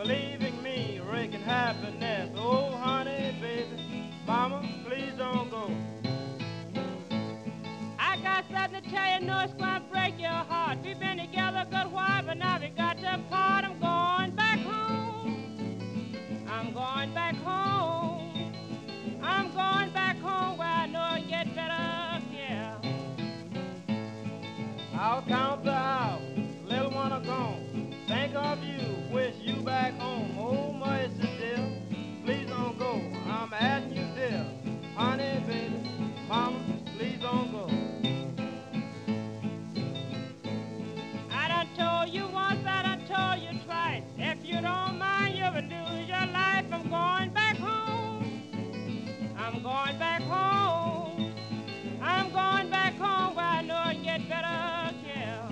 You're leaving me, wreaking happiness. Oh, honey, baby, mama, please don't go. I got something to tell you, know it's gonna break your heart. We've been together a good while, but now we got to part. I'm going back home. I'm going back home. I'm going back home where I know it get better here. I'll count the hours, little one are gone. Think of you, wish you back home. Oh, mercy, dear, please don't go. I'm asking you, dear, honey, baby, mama, please don't go. I done told you once, I done told you twice. If you don't mind, you'll lose your life. I'm going back home. I'm going back home. I'm going back home where I know it get better here.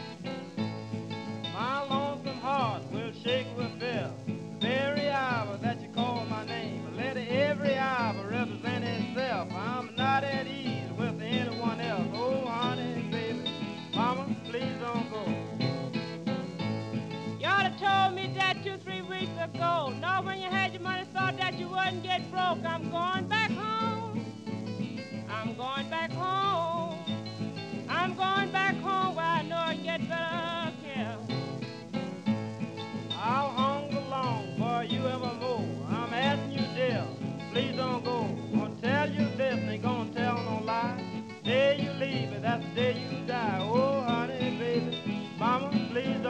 My lonesome heart will shake with fear. The very hour that you call my name, let every hour represent itself. I'm not at ease with anyone else. Oh, honey, baby, mama, please don't go. You ought to told me that 2-3 weeks ago. No, when you had your money, thought that you wouldn't get broke. I'm going back home. I'm going back home. I'm going back home where I know it get better here. I'll hunger long for you evermore. I'm asking you, dear, please don't go. Gonna tell you this, ain't gonna tell no lie. Day you leave me, that's the day you die. Oh, honey, baby, mama, please don't